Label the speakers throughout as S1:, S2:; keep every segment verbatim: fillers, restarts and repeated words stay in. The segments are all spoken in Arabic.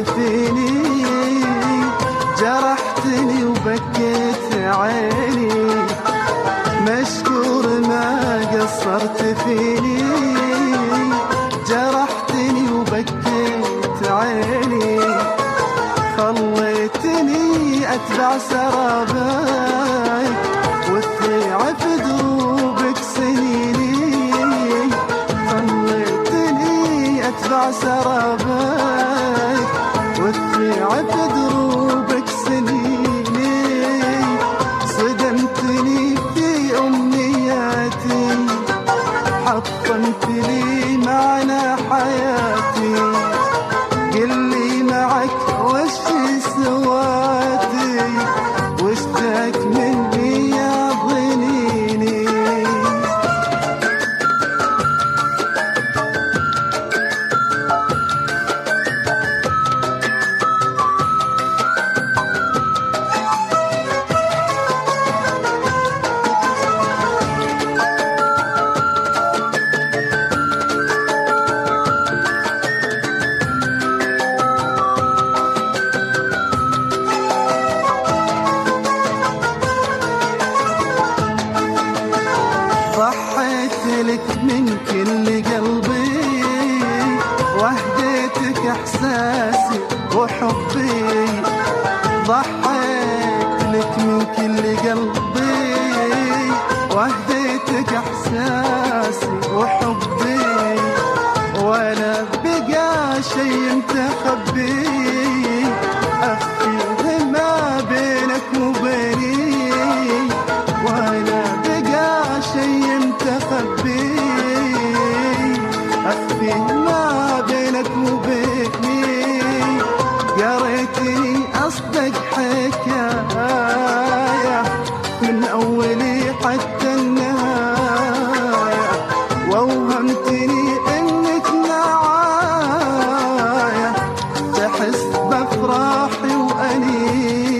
S1: فيني، جرحتني وبكيت عيني، مشكور ما قصرت فيني، جرحتني وبكيت عيني، خليتني أتبع سرابك وتضيع في دروبك سنيني، خليتني أتبع سرابك وتضيع في دروبك سنيني، صدمتني في أمنياتي، حطمت لي معنى حياتي، قلي معك وش سواتي، وش ذاك مني يا ظنيني. ضحيت لك من كل قلبي، وهديتك احساسي وحبي، ضحيت لك من كل قلبي، وهديتك احساسي وحبي، ولا بقى شي متخبي اخفيه ما بينك وبيني، ولا بقى شي متخبي أخفيه ما بينك وبيني، قريتني أصدق حكاية من أولي حتى النهاية، ووهمتني إنك معايا تحس بفرحي وأنيني.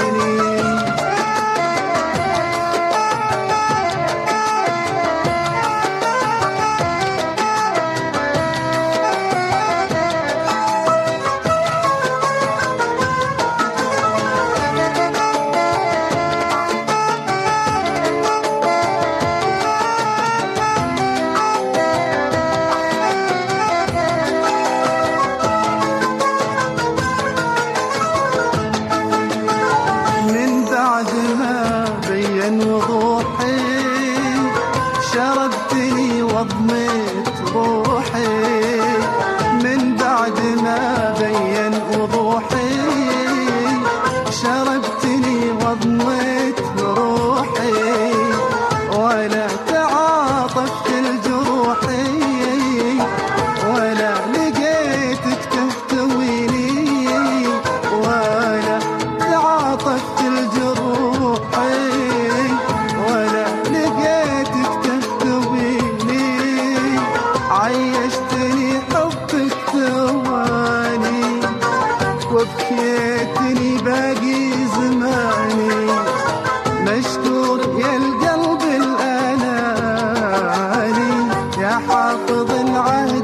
S1: وضوحي شردتني وضميت روحي، من بعد ما بين وضوحي شردتني وضميت روحي، ولا تعاطفت لجروحي، ولا لقيتك تهتويني، ولا تعاطفت لجروحي، عيشتني حبك ثواني، وبكيتني باقي زماني، مشكور يا القلب الأناني، يا حافظ العهد